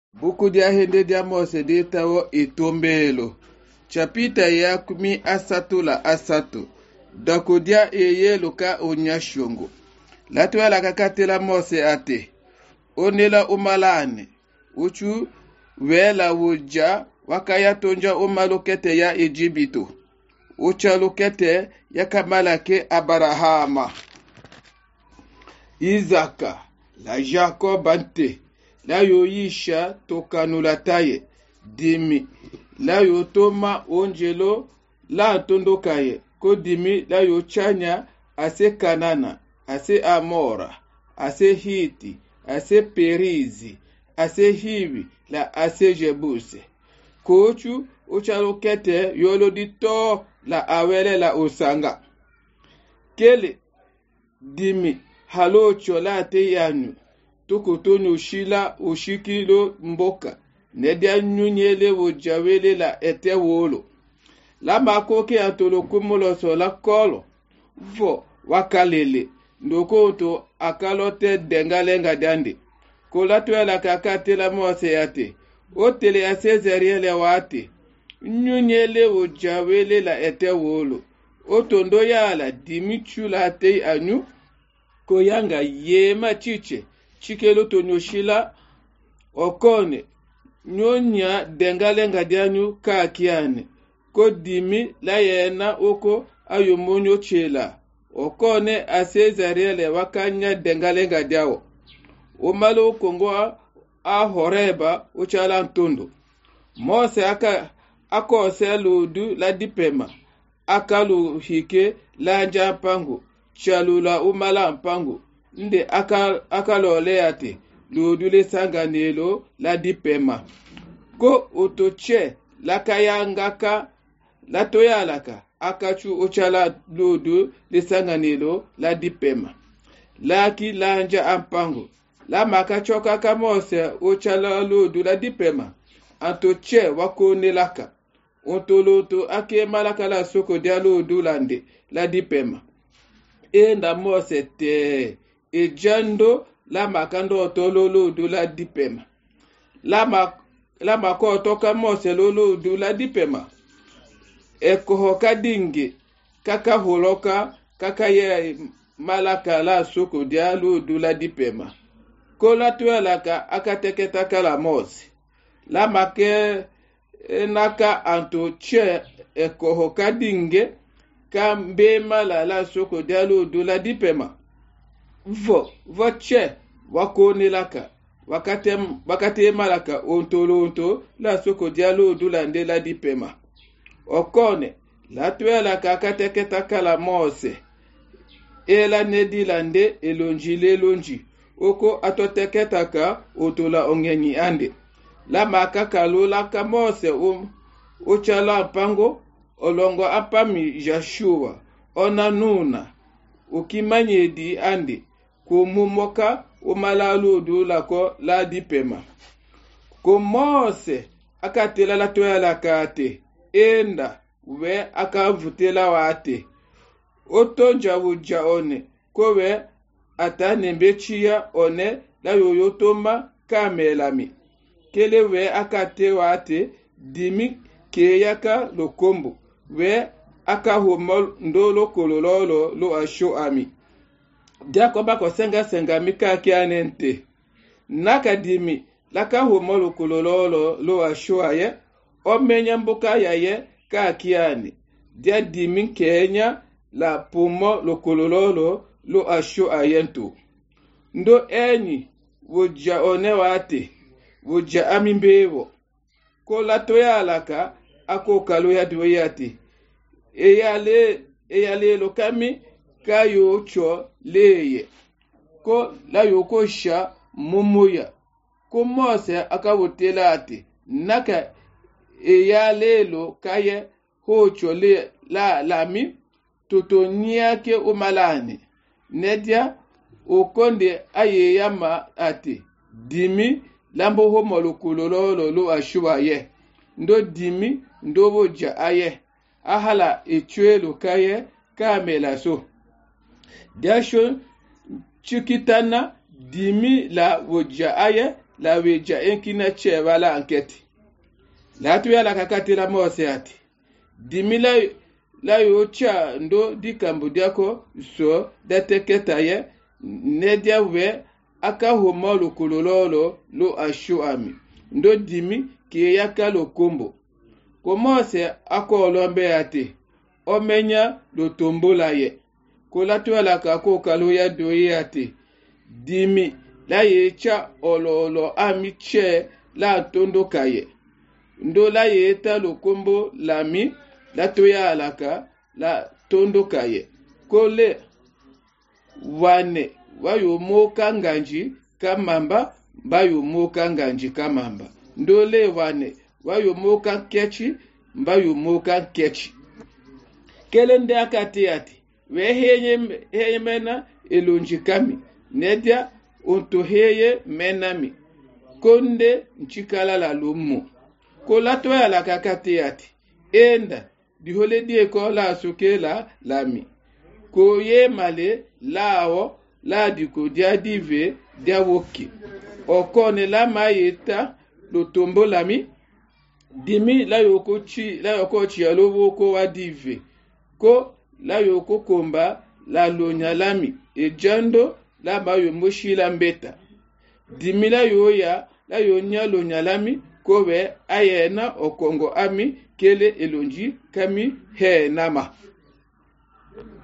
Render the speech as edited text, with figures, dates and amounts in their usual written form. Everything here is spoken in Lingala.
Buku dia hende dia Mose dia tawo itombelo. Chapita ya kumi asatu la asatu. Dako dia eyelo ka onyashongo. Latwa la kakatela Mose ate. Onela umalane. Uchu wela wuja wakaya tonja umalokete ya Ejibito. Ucha lokete ya kamalake Abarahama. Izaka la Jacob ante. La yo yisha tokanulataye dimi la yo toma onjelo la tondokaye ko dimi la yo chanya ase Kanana ase Amora ase Hiti ase Perizi ase Hivi la ase Jebuse kochu uchalo kete yolo dito la awele la osanga kele dimi halo chola te yanu Tokotono shila ushikilo mboka. Nedia nyunyele wojawele la ete wolo. La makoke antolo kumolo so la kolo. Vo wakalele. Ndoko to akalote dengalenga dande. Kola tuwe la kakate la Mose yate. Otele ya sezeriele wate. Nyunyele wojawele la ete wolo. Otondo ya la dimichu la te anu. Koyanga yema chiche. Chikelo tonyoshila okone nyonya dengalenga dianyu kakiane ko dimi la yena oko ayomonyo chela okone asezarele wakanya dengalenga diawo omalo kongo a horeba ochala ntondo Mose akose ludu la dipema akalu hike la njampango chalula umala mpango nde akalole ate ludule sanganelo la dipema ko otoche la kayangaka la toyalaka akachu ochala ludu le sanganelo la dipema laki lanja ampango la makachoka ka Mose ochala ludu la dipema antoche wakonelaka ontoloto ake malaka la soko dia ludu lande la dipema enda Mose te ejando la makando tololo du la dipema la mako toka Mose lolo du la dipema ekohoka dinge kaka holoka kaka ye malaka la soko dia lo du la dipema kola tuelaka akateketa kala Mose la make naka anto che ekohoka dinge kambe mala la soko dia lo du la dipema voche wakonelaka wakate malaka ontolonto la soko dialo dulande la dipema okone la tuela kakateketa kala Mose ela nedilande elonjile lonji oko atoteketa ka otola ongenyi ande la makaka lola ka Mose ochala pango olongo apami Joshua onanuna ukimanyedi ande kumumoka umalaludu lako la dipema ko Mose akatela la toyala kate enda we akavutela wate otonja wuja one kowe atanembechiya one la yoyotoma kamelami kele we akate wate dimi keyaka lokombo we akahomol ndolo kolololo lo asho ami Jacoba ko senga mika kianente nakadimi laka homolo kolololo lo ashoaye omenya mboka yaye ka kiani dia dimi Kenya la pumo lo kolololo lo ashoaye nto ndo enyi woja one wate woja amimbewo ko la toyalaka akokalo ya doyate eyale lokami kayo cho leye ko la yoko sha mumuya ko Mose akawotela ate naka eyalelo kaye hocho le la lami totoniake umalane nedia okonde ayeyama ate dimi lambo homolo kulololo lo ashuaye ndo dimi ndo boja aye ahala echuelo kaye kamela so Dasho chukitana dimi la woja aye la weja enkina cheba la anketi la tu ya la kakati la mose ati dimi la yo cha ndo di Cambodia ko so deteketa ye nedia we aka homo lo kololo lo ashu ami ndo dimi ki yaka lo kombo komose ako lombe ati omenya lo tombola ye ko la tu ya la kako kalo ya doye ati dimi la ye cha olo ami che la tondo kaye ndo la ye ta lo kombo lami la toya alaka la tondo kaye kole wane wayo moka nganji kamamba bayo moka nganji kamamba ndole wane wayo moka kechi bayo moka kechi kelende akati ati we heye mena elonji kami nedia onto heye menami konde nchikala la lumu kola toya la kakati ati enda di hole di ko la suke la lami ko ye male lao la di ko dia dive dia woki okone la mayeta lo tombo lami dimi la yoko chi alo woko wa dive ko la yoko komba la lonya lami e jando la bayo moshi la mbeta dimi la yoya la yonya lonya lami ko we ayena okongo ami kele elonji kami he nama